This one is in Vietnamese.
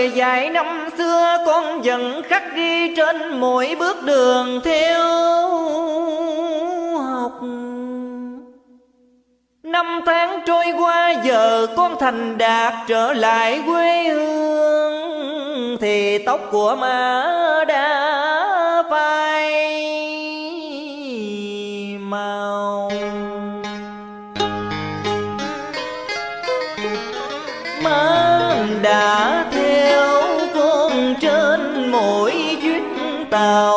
bề dạy năm xưa con vẫn khắc ghi trên mỗi bước đường theo học. Năm tháng trôi qua giờ con thành đạt trở lại quê hương, thì tóc của má đã phai màu. Má đã theo con trên mỗi chuyến tàu,